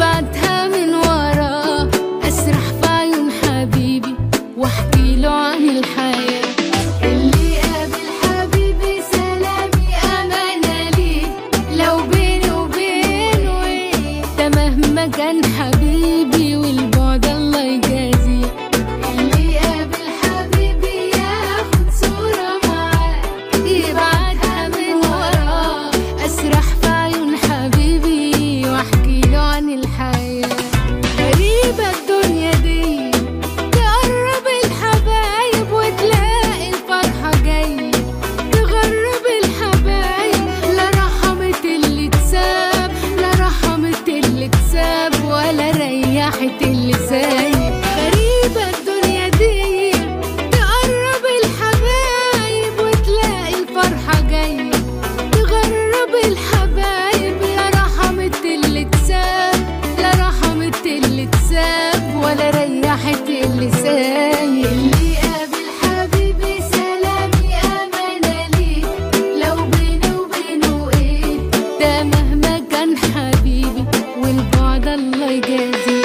يبعتها من وراه، اسرح في عيون حبيبي واحكي له عن الحياة. اللي قابل حبيبي سلامي امانة ليه، لو بيني وبينه ايه ده مهما كان حبيبي والبعد الله يجازيه. اللي قابل حبيبي ياخد صورة معاه، يبعتها من وراه، اسرح في عيون حبيبي واحكي له عن الحياة. غريبة الدنيا دي تقرب الحبايب وتلاقي الفرحة جاية، تغرب الحبايب لا رحمت اللي تساب، لا رحمت اللي تساب ولا ريحت اللي سايب. غريبة الدنيا دي تقرب الحبايب وتلاقي الفرحة جاية، تغرب الحبايب لا رحمت اللي تساب، لا رحمت اللي تساب ولا ريحت اللي سايب. اللي قابل حبيبي سلامي امانة ليه، لو بيني وبينه ايه ده مهما كان حبيبي والبعد الله يجازيه.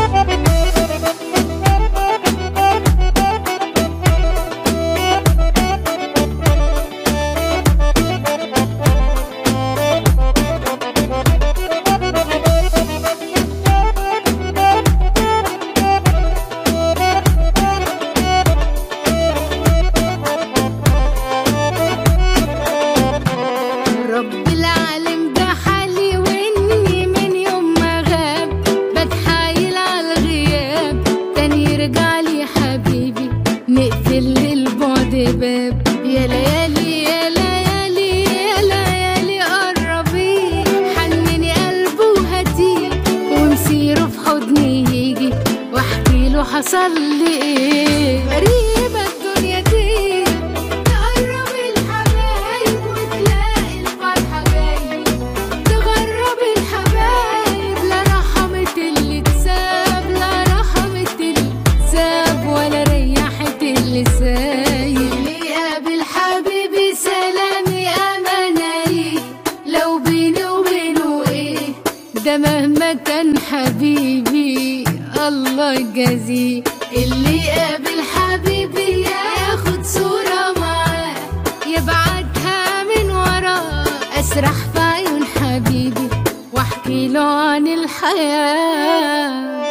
رب العالم ده حالي واني من يوم ما غاب بتحايل على الغياب، تاني يرجع لي حبيبي نقفل للبعد باب. يا ليالي يا ليالي يا ليالي قربي، حنني قلبه وهاتيه ومسيره في حضني يجي واحكي له حصل لي ايه. غريبة الدنيا دي تقرب الحبايب وتلاقي الفرحة جاية، تغرب الحبايب لا رحمت اللي تساب، لا رحمت اللي تساب ولا ريحت اللي سايب. اللي قابل حبيبي سلامي امانة ليه، لو بيني وبينه ايه ده مهما كان حبيبي الله يجازيه. اللي قابل حبيبي ياخد صورة معاه، يبعتها من وراه، اسرح في عيون حبيبي واحكي له عن الحياة.